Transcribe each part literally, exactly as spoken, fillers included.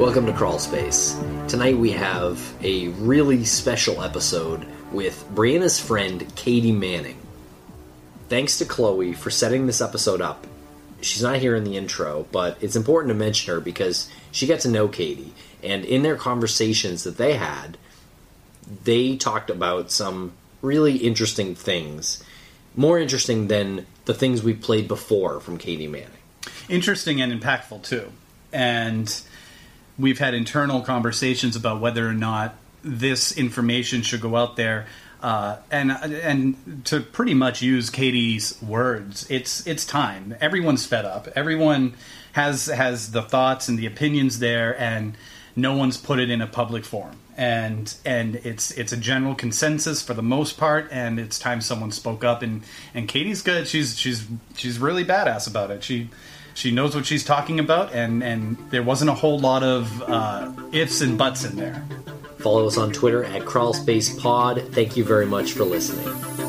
Welcome to Crawl Space. Tonight we have a really special episode with Brianna's friend, Katie Manning. Thanks to Chloe for setting this episode up. She's not here in the intro, but it's important to mention her because she got to know Katie, and in their conversations that they had, they talked about some really interesting things. More interesting than the things we played before from Katie Manning. Interesting and impactful, too. And we've had internal conversations about whether or not this information should go out there. Uh, and and to pretty much use Katie's words, it's it's time. Everyone's fed up. Everyone has has the thoughts and the opinions there, and no one's put it in a public forum. And and it's it's a general consensus for the most part, and it's time someone spoke up. And, and Katie's good. She's she's she's really badass about it. She she knows what she's talking about, and, and there wasn't a whole lot of uh, ifs and buts in there. Follow us on Twitter at CrawlSpacePod. Thank you very much for listening.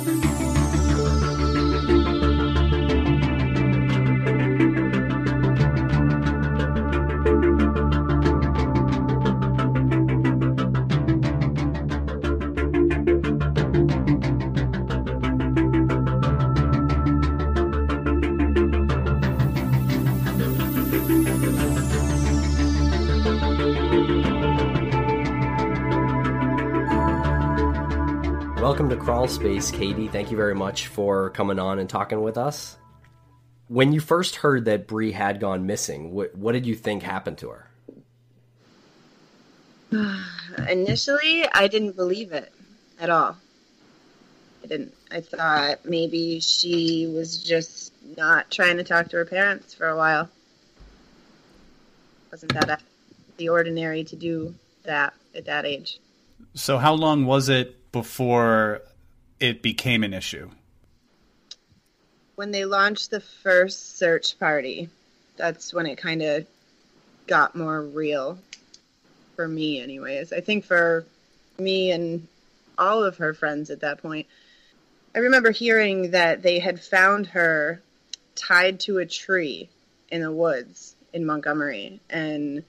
Welcome to Crawl Space, Katie. Thank you very much for coming on and talking with us. When you first heard that Bree had gone missing, what, what did you think happened to her? Initially, I didn't believe it at all. I didn't. I thought maybe she was just not trying to talk to her parents for a while. Wasn't that out of the ordinary to do that at that age? So how long was it before it became an issue? When they launched the first search party, that's when it kind of got more real. For me, anyways. I think for me and all of her friends at that point, I remember hearing that they had found her tied to a tree in the woods in Montgomery. And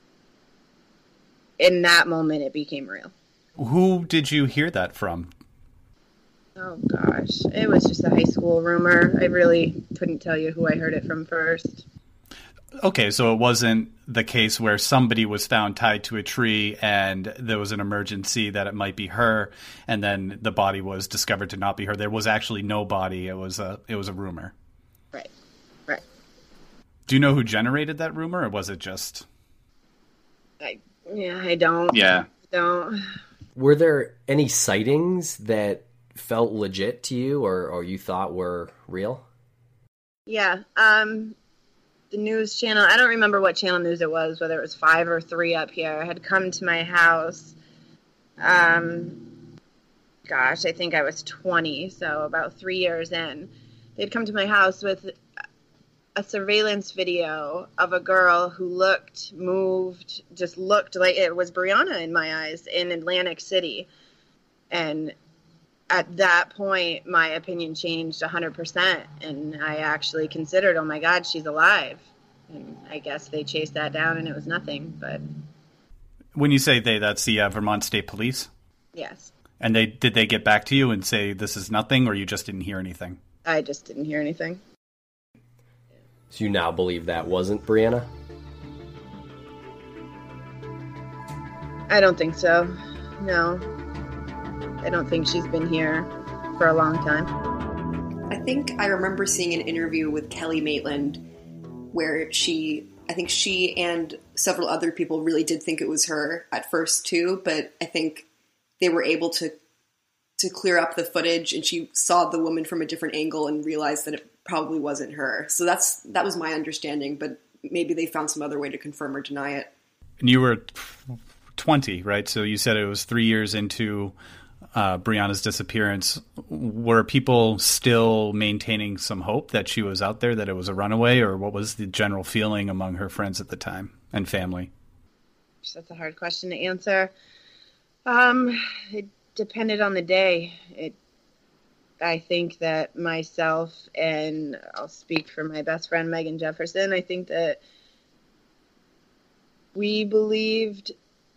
in that moment, it became real. Who did you hear that from? Oh, gosh. It was just a high school rumor. I really couldn't tell you who I heard it from first. Okay, so it wasn't the case where somebody was found tied to a tree and there was an emergency that it might be her, and then the body was discovered to not be her. There was actually no body. It was a it was a rumor. Right, right. Do you know who generated that rumor, or was it just... I Yeah, I don't. Yeah. Don't. Were there any sightings that felt legit to you or, or you thought were real? Yeah. Um, the news channel, I don't remember what channel news it was, whether it was five or three up here, had come to my house. Um, gosh, I think I was twenty, so about three years in. They'd come to my house with a surveillance video of a girl who looked, moved, just looked like it was Brianna in my eyes in Atlantic City. And at that point, my opinion changed one hundred percent. And I actually considered, oh my God, she's alive. And I guess they chased that down and it was nothing. But when you say they, that's the uh, Vermont State Police? Yes. And they did they get back to you and say this is nothing, or you just didn't hear anything? I just didn't hear anything. So you now believe that wasn't Brianna? I don't think so. No. I don't think she's been here for a long time. I think I remember seeing an interview with Kelly Maitland where she, I think she and several other people really did think it was her at first too, but I think they were able to to clear up the footage, and she saw the woman from a different angle and realized that it probably wasn't her. So that's that was my understanding, but maybe they found some other way to confirm or deny it. And you were twenty, right? So you said it was three years into uh, Brianna's disappearance. Were people still maintaining some hope that she was out there, that it was a runaway, or what was the general feeling among her friends at the time and family? That's a hard question to answer. Um, it depended on the day. It, I think that myself, and I'll speak for my best friend Megan Jefferson, I think that we believed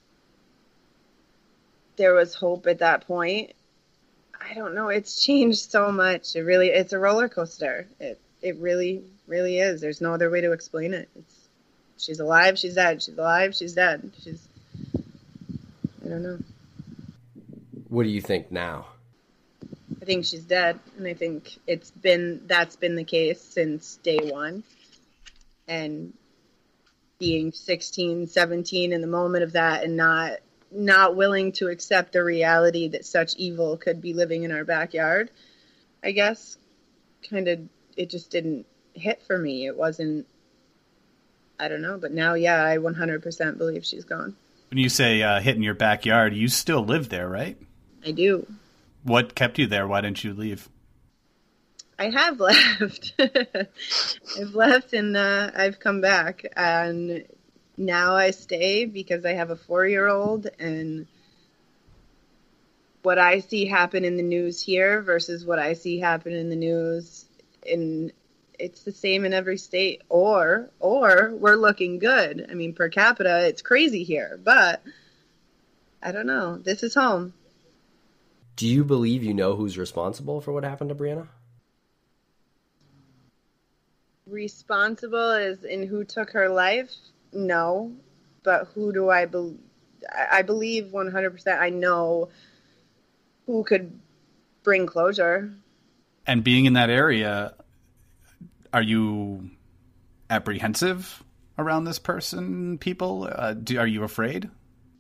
there was hope at that point. I don't know. It's changed so much. It really, it's a roller coaster. It, it really, really is. There's no other way to explain it. It's, she's alive, she's dead. She's alive, she's dead. She's, I don't know. What do you think now? I think she's dead, and I think it's been, that's been the case since day one. And being sixteen, seventeen in the moment of that, and not not willing to accept the reality that such evil could be living in our backyard, I guess, kind of, it just didn't hit for me. It wasn't, I don't know, but now, yeah, I one hundred percent believe she's gone. When you say uh, hit in your backyard, you still live there, right? I do. What kept you there? Why didn't you leave? I have left. I've left and uh, I've come back. And now I stay because I have a four-year-old, and what I see happen in the news here versus what I see happen in the news in, it's the same in every state. Or, or we're looking good. I mean, per capita, it's crazy here, but I don't know. This is home. Do you believe you know who's responsible for what happened to Brianna? Responsible as in who took her life? No. But who do I believe? I believe one hundred percent I know who could bring closure. And being in that area, are you apprehensive around this person, people? Uh, do, are you afraid?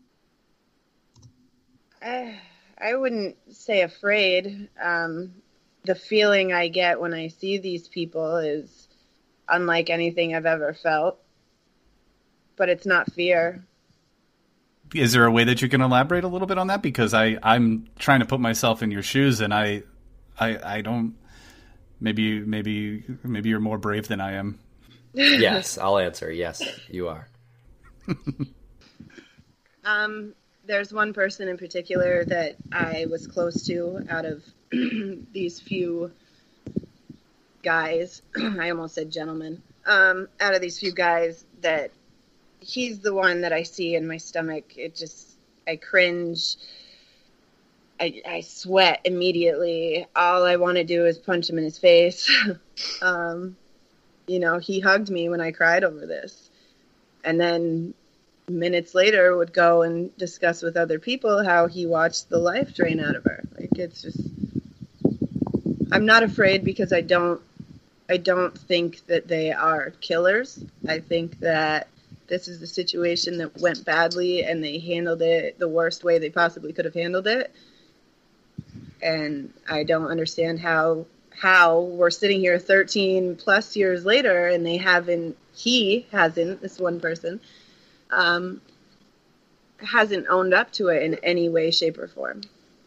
I, I wouldn't say afraid. Um, the feeling I get when I see these people is unlike anything I've ever felt. But it's not fear. Is there a way that you can elaborate a little bit on that? Because I, I'm trying to put myself in your shoes, and I, I, I don't. Maybe, maybe, maybe you're more brave than I am. Yes, I'll answer. Yes, you are. um, there's one person in particular that I was close to out of these few guys. I almost said gentlemen. Um, out of these few guys, that he's the one that I see in my stomach. It just, I cringe. I, I sweat immediately. All I want to do is punch him in his face. um, you know, he hugged me when I cried over this. And then minutes later would go and discuss with other people how he watched the life drain out of her. Like, it's just, I'm not afraid because I don't, I don't think that they are killers. I think that this is the situation that went badly and they handled it the worst way they possibly could have handled it. And I don't understand how how we're sitting here thirteen plus years later and they haven't, he hasn't, this one person, um, hasn't owned up to it in any way, shape, or form.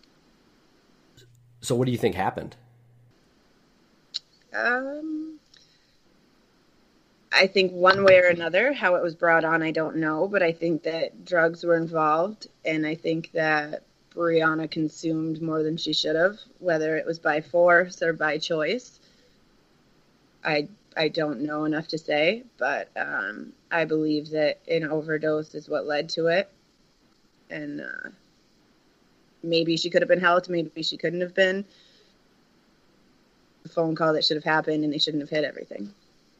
So what do you think happened? Um, I think one way or another, how it was brought on, I don't know, but I think that drugs were involved, and I think that Brianna consumed more than she should have, whether it was by force or by choice. I I don't know enough to say, but um, I believe that an overdose is what led to it. And uh, maybe she could have been helped, maybe she couldn't have been. A phone call that should have happened, and they shouldn't have hit everything.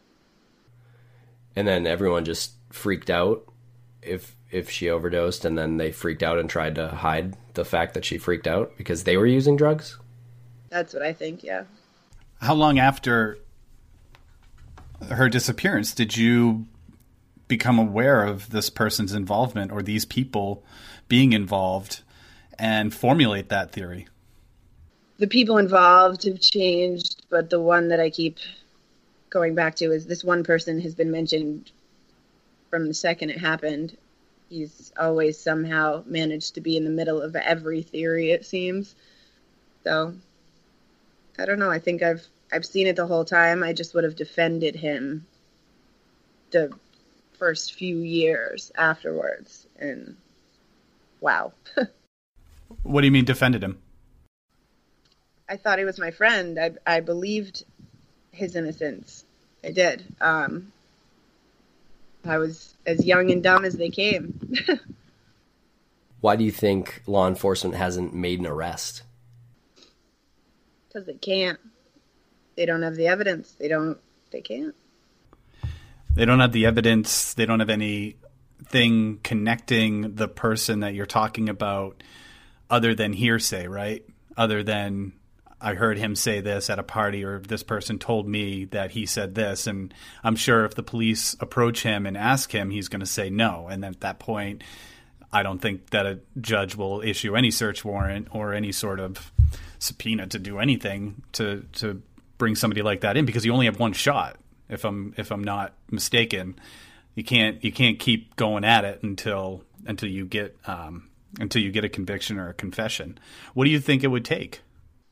And then everyone just freaked out if if she overdosed, and then they freaked out and tried to hide the fact that she freaked out because they were using drugs? That's what I think, yeah. How long after her disappearance did you become aware of this person's involvement or these people being involved and formulate that theory? The people involved have changed, but the one that I keep going back to is this one person has been mentioned from the second it happened. He's always somehow managed to be in the middle of every theory, it seems. So, I don't know. I think I've I've seen it the whole time. I just would have defended him the first few years afterwards. And wow. What do you mean defended him? I thought he was my friend. I I believed his innocence. I did. Um, I was as young and dumb as they came. Why do you think law enforcement hasn't made an arrest? Because they can't. They don't have the evidence. They don't. They can't. They don't have the evidence. They don't have anything connecting the person that you're talking about other than hearsay, right? Other than, I heard him say this at a party, or this person told me that he said this. And I'm sure if the police approach him and ask him, he's going to say no. And then at that point, I don't think that a judge will issue any search warrant or any sort of subpoena to do anything to to bring somebody like that in, because you only have one shot. If I'm if I'm not mistaken, you can't you can't keep going at it until until you get um, until you get a conviction or a confession. What do you think it would take?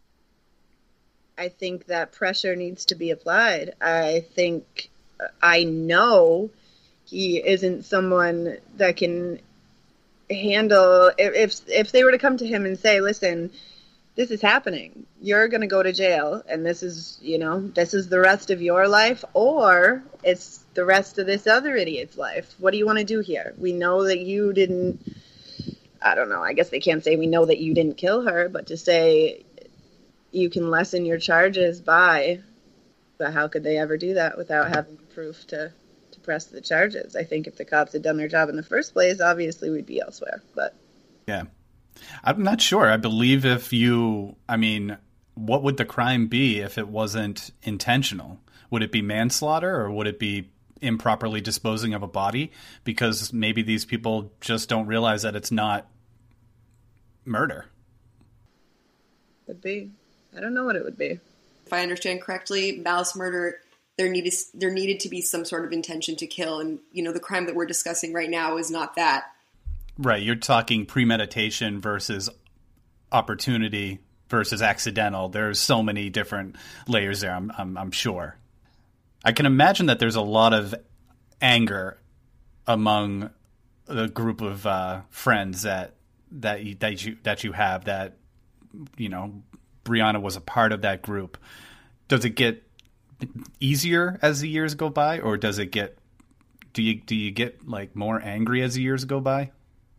I think that pressure needs to be applied. I think I know he isn't someone that can handle if if they were to come to him and say, listen, this is happening, you're going to go to jail, and this is, you know, this is the rest of your life, or it's the rest of this other idiot's life. What do you want to do here? We know that you didn't, I don't know, I guess they can't say we know that you didn't kill her, but to say you can lessen your charges by, but how could they ever do that without having proof to to press the charges? I think if the cops had done their job in the first place, obviously we'd be elsewhere. But yeah, I'm not sure. I believe if you, I mean, what would the crime be if it wasn't intentional? Would it be manslaughter, or would it be improperly disposing of a body? Because maybe these people just don't realize that it's not murder. Would be. I don't know what it would be. If I understand correctly, malice murder, there needed there needed to be some sort of intention to kill, and you know the crime that we're discussing right now is not that. Right, you're talking premeditation versus opportunity versus accidental. There's so many different layers there, I'm, I'm, I'm sure. I can imagine that there's a lot of anger among the group of uh, friends that that you, that you that you have. That, you know, Brianna was a part of that group. Does it get easier as the years go by, or does it get do you do you get like more angry as the years go by?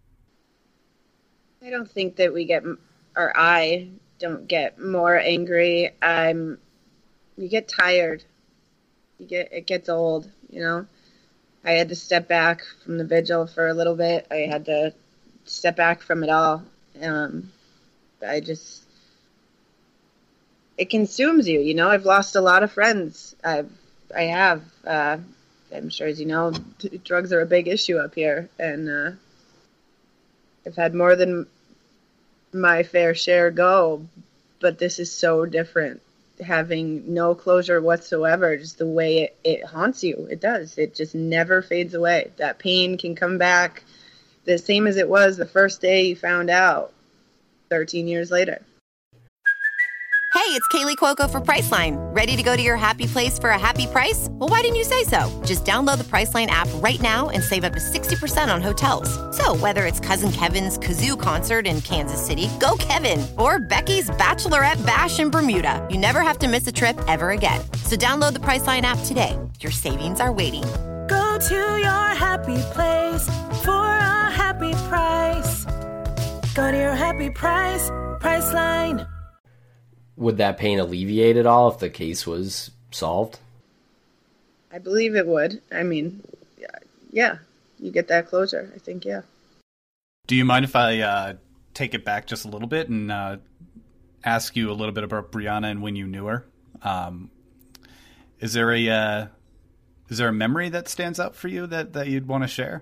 I don't think that we get, or I don't get more angry. I'm, you get tired. You get, it gets old, you know. I had to step back from the vigil for a little bit. I had to step back from it all. Um, I just, it consumes you, you know. I've lost a lot of friends. I've, I have. Uh, I'm sure, as you know, t- drugs are a big issue up here, and uh, I've had more than my fair share go, but this is so different. Having no closure whatsoever, just the way it, it haunts you. It does. It just never fades away. That pain can come back the same as it was the first day you found out, thirteen years later. Hey, it's Kaylee Cuoco for Priceline. Ready to go to your happy place for a happy price? Well, why didn't you say so? Just download the Priceline app right now and save up to sixty percent on hotels. So whether it's Cousin Kevin's Kazoo Concert in Kansas City, go Kevin, or Becky's Bachelorette Bash in Bermuda, you never have to miss a trip ever again. So download the Priceline app today. Your savings are waiting. Go to your happy place for a happy price. Go to your happy price, Priceline. Would that pain alleviate at all if the case was solved? I believe it would. I mean, yeah, you get that closure. I think, yeah. Do you mind if I uh, take it back just a little bit and uh, ask you a little bit about Brianna and when you knew her? Um, is there a uh, is there a memory that stands out for you that, that you'd want to share?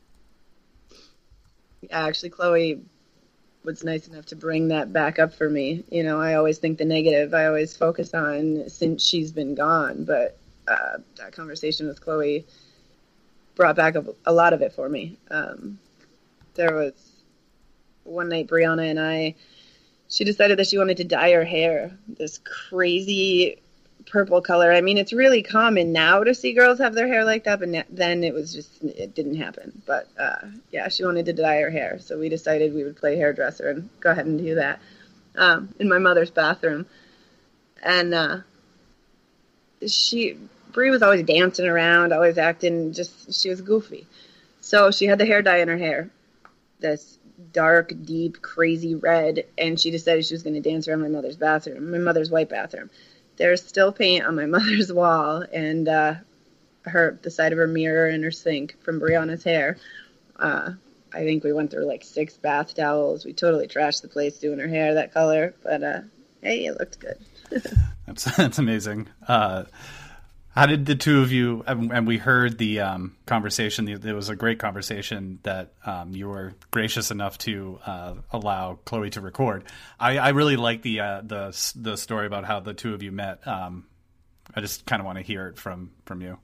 Yeah, actually, Chloe was nice enough to bring that back up for me. You know, I always think the negative. I always focus on since she's been gone, but uh, that conversation with Chloe brought back a, a lot of it for me. Um, there was one night Brianna and I, she decided that she wanted to dye her hair this crazy purple color. I mean, it's really common now to see girls have their hair like that, but then it was just, it didn't happen. But uh, yeah, she wanted to dye her hair. So we decided we would play hairdresser and go ahead and do that um, in my mother's bathroom. And uh, she, Bree was always dancing around, always acting, just, she was goofy. So she had the hair dye in her hair, this dark, deep, crazy red, and she decided she was going to dance around my mother's bathroom, my mother's white bathroom. There's still paint on my mother's wall, and uh, her the side of her mirror and her sink from Brianna's hair. Uh, I think we went through like six bath towels. We totally trashed the place doing her hair that color, but uh, hey, it looked good. that's that's amazing. Uh, how did the two of you? And we heard the um, conversation. It was a great conversation that um, you were gracious enough to uh, allow Chloe to record. I, I really like the uh, the the story about how the two of you met. Um, I just kind of want to hear it from from you.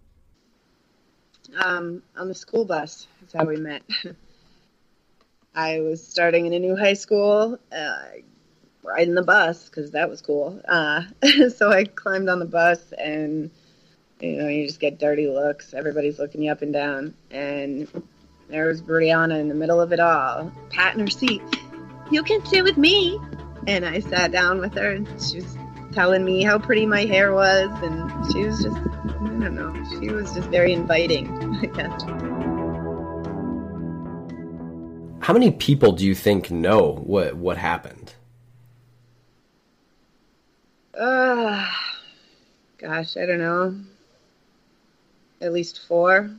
Um, on the school bus is how we met. I was starting in a new high school, uh, riding the bus because that was cool. Uh, so I climbed on the bus, and you know, you just get dirty looks. Everybody's looking you up and down, and there was Brianna in the middle of it all, patting her seat. You can sit with me. And I sat down with her, and she was telling me how pretty my hair was, and she was just, I don't know, she was just very inviting, I guess. How many people do you think know what what happened? Uh, gosh, I don't know. At least four.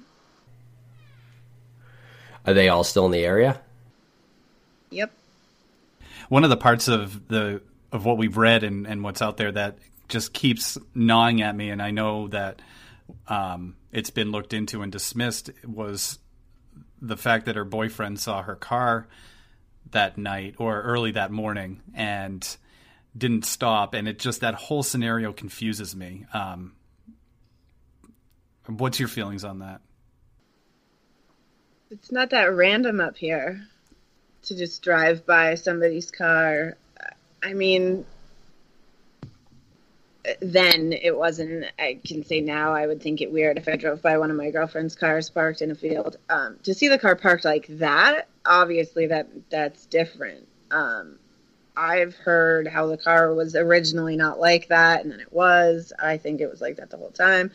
Are they all still in the area? Yep. One of the parts of the of what we've read and, and what's out there that just keeps gnawing at me, and I know that um, it's been looked into and dismissed, was the fact that her boyfriend saw her car that night or early that morning and didn't stop. And it just, that whole scenario confuses me. Um, what's your feelings on that? It's not that random up here to just drive by somebody's car. I mean, then it wasn't. I can say now I would think it weird if I drove by one of my girlfriend's cars parked in a field. Um, to see the car parked like that, obviously that that's different. Um, I've heard how the car was originally not like that, and then it was. I think it was like that the whole time.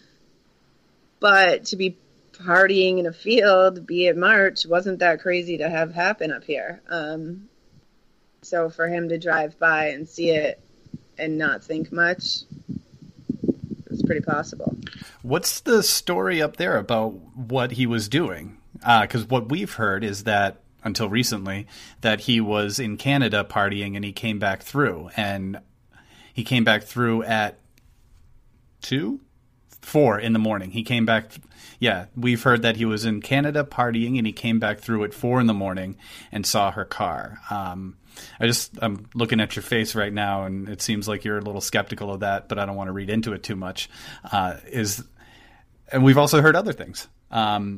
But to be partying in a field, be it March, wasn't that crazy to have happen up here. Um, so for him to drive by and see it and not think much, it's pretty possible. What's the story up there about what he was doing? Because uh, what we've heard is that, until recently, that he was in Canada partying and he came back through. And he came back through at two? Four in the morning. He came back. Th- yeah, we've heard that he was in Canada partying and he came back through at four in the morning and saw her car. Um, I just, I'm looking at your face right now, and it seems like you're a little skeptical of that, but I don't want to read into it too much. Uh, is, and we've also heard other things. Um,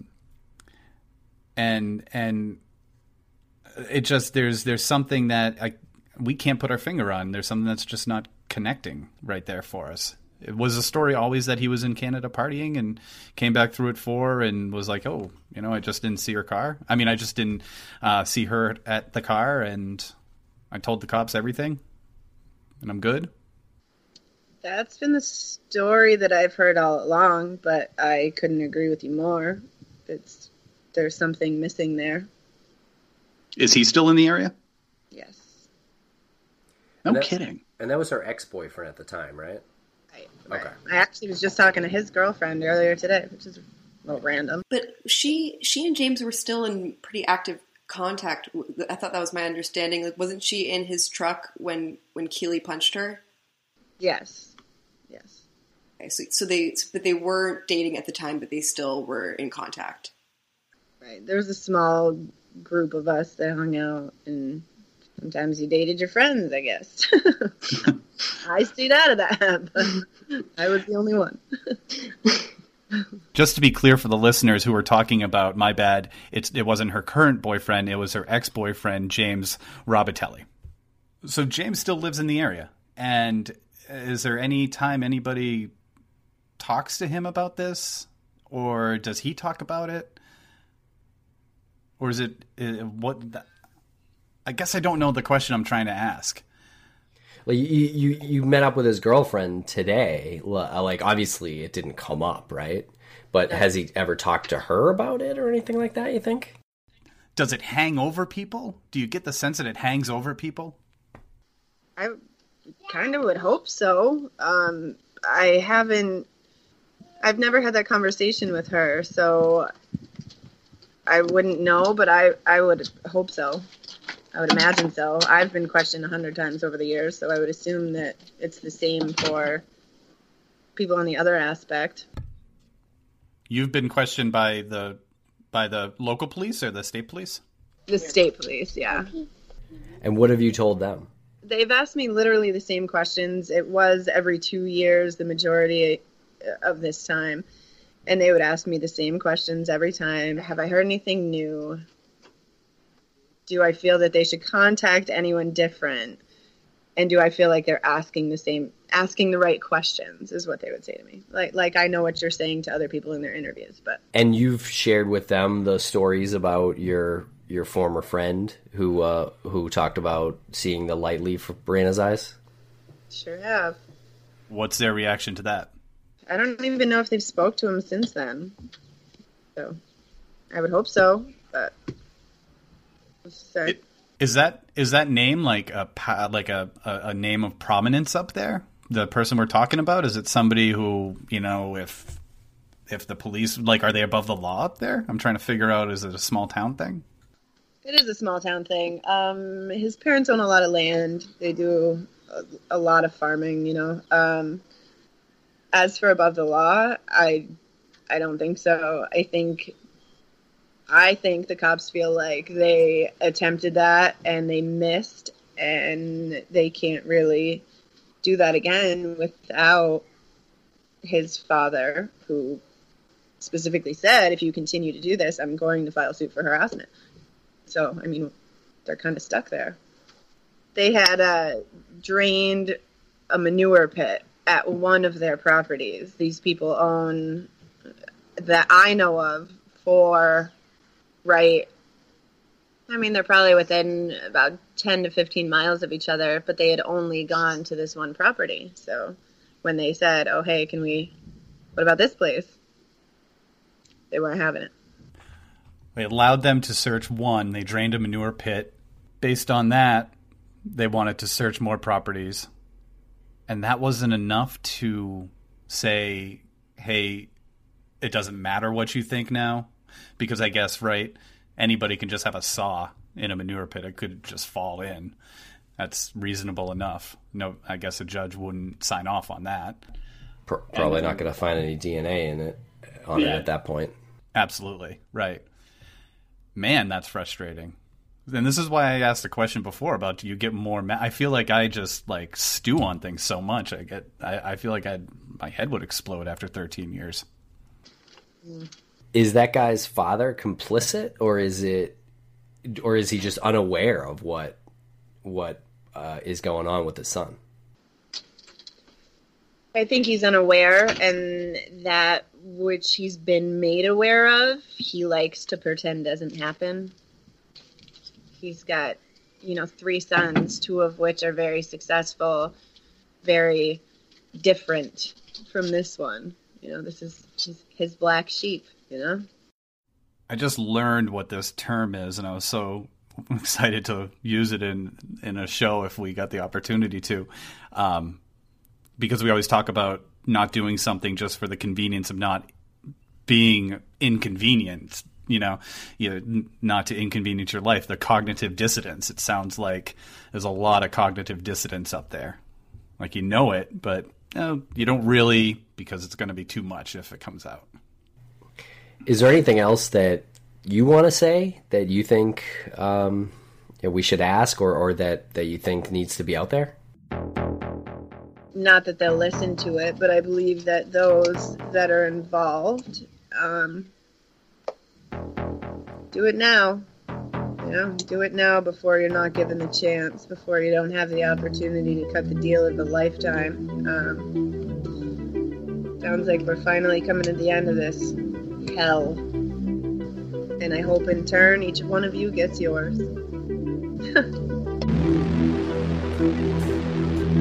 and, and it just, there's, there's something that I, we can't put our finger on. There's something that's just not connecting right there for us. It was the story always that he was in Canada partying and came back through at four and was like, oh, you know, I just didn't see her car. I mean, I just didn't uh, see her at the car, and I told the cops everything, and I'm good. That's been the story that I've heard all along, but I couldn't agree with you more. It's there's something missing there. Is he still in the area? Yes. No and kidding. And that was her ex-boyfriend at the time, right? Right, right. Okay. I actually was just talking to his girlfriend earlier today, which is a little random. But she, she and James were still in pretty active contact. I thought that was my understanding. Like, wasn't she in his truck when when Keely punched her? Yes. Yes. Okay, so so they, but they weren't dating at the time, but they still were in contact. Right. There was a small group of us that hung out, and sometimes you dated your friends, I guess. I stayed out of that, but I was the only one. Just to be clear for the listeners who are talking about, my bad, it's, it wasn't her current boyfriend, it was her ex-boyfriend, James Robitelli. So James still lives in the area. And is there any time anybody talks to him about this? Or does he talk about it? Or is it, uh, what... The, I guess I don't know the question I'm trying to ask. Like you, you, you met up with his girlfriend today. Like obviously it didn't come up, right? But has he ever talked to her about it or anything like that? You think? Does it hang over people? Do you get the sense that it hangs over people? I kind of would hope so. Um, I haven't. I've never had that conversation with her, so I wouldn't know. But I, I would hope so. I would imagine so. I've been questioned a hundred times over the years, so I would assume that it's the same for people on the other aspect. You've been questioned by the by the local police or the state police? The state police, yeah. And what have you told them? They've asked me literally the same questions. It was every two years, the majority of this time. And they would ask me the same questions every time. Have I heard anything new? Do I feel that they should contact anyone different? And do I feel like they're asking the same, asking the right questions is what they would say to me. Like, like I know what you're saying to other people in their interviews, but. And you've shared with them the stories about your your former friend who uh, who talked about seeing the light leave from Brianna's eyes? Sure have. What's their reaction to that? I don't even know if they've spoke to him since then. So, I would hope so, but. It, is that is that name like a like a, a name of prominence up there? The person we're talking about, is it somebody who, you know, if if the police, like, are they above the law up there? I'm trying to figure out, is it a small town thing? It is a small town thing. Um, his parents own a lot of land. They do a, a lot of farming, you know. Um, as for above the law, I I don't think so. I think I think the cops feel like they attempted that and they missed, and they can't really do that again without his father, who specifically said, if you continue to do this, I'm going to file suit for harassment. So, I mean, they're kind of stuck there. They had uh, drained a manure pit at one of their properties. These people own, that I know of, four, right? I mean, they're probably within about ten to fifteen miles of each other, but they had only gone to this one property. So when they said, oh, hey, can we, what about this place? They weren't having it. They allowed them to search one. They drained a manure pit. Based on that, they wanted to search more properties. And that wasn't enough to say, hey, it doesn't matter what you think now. Because I guess, right, anybody can just have a saw in a manure pit. It could just fall in. That's reasonable enough. No, I guess a judge wouldn't sign off on that. Probably and, not going to find any D N A in it on yeah. it at that point. Absolutely, right. Man, that's frustrating. And this is why I asked the question before about, do you get more ma- I feel like I just like stew on things so much. I get I, I feel like I'd, my head would explode after thirteen years. Is that guy's father complicit, or is it or is he just unaware of what what uh, is going on with his son? I think he's unaware, and that which he's been made aware of, he likes to pretend doesn't happen. He's got, you know, three sons, two of which are very successful, very different from this one. You know, this is his, his black sheep, you know? I just learned what this term is, and I was so excited to use it in, in a show if we got the opportunity to. Um, because we always talk about not doing something just for the convenience of not being inconvenient, you know, you know, not to inconvenience your life. The cognitive dissonance. It sounds like there's a lot of cognitive dissonance up there. Like, you know it, but you know, you don't really, because it's going to be too much if it comes out. Is there anything else that you want to say that you think um, you know, we should ask, or, or that, that you think needs to be out there? Not that they'll listen to it, but I believe that those that are involved, um, do it now. You know, do it now before you're not given the chance, before you don't have the opportunity to cut the deal of a lifetime. Um, sounds like we're finally coming to the end of this hell. And I hope in turn each one of you gets yours.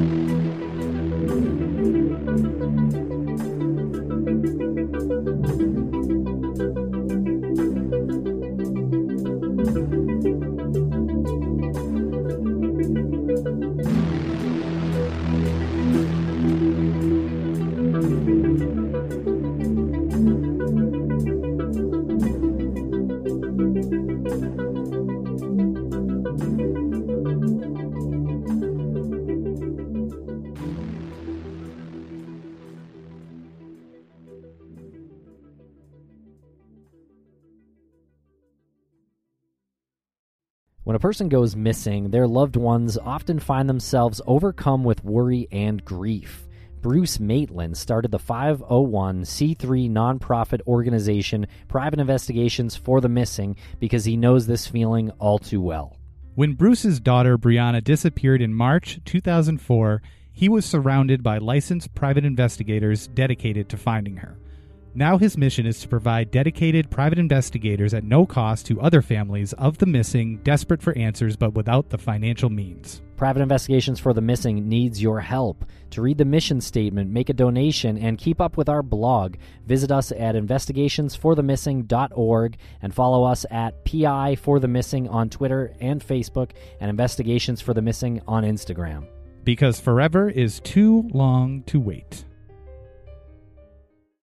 When a person goes missing, their loved ones often find themselves overcome with worry and grief. Bruce Maitland started the five oh one c three nonprofit organization Private Investigations for the Missing because he knows this feeling all too well. When Bruce's daughter Brianna disappeared in March two thousand four, he was surrounded by licensed private investigators dedicated to finding her. Now his mission is to provide dedicated private investigators at no cost to other families of the missing, desperate for answers but without the financial means. Private Investigations for the Missing needs your help. To read the mission statement, make a donation, and keep up with our blog, visit us at investigations for the missing dot org and follow us at P I for the Missing on Twitter and Facebook and Investigations for the Missing on Instagram. Because forever is too long to wait.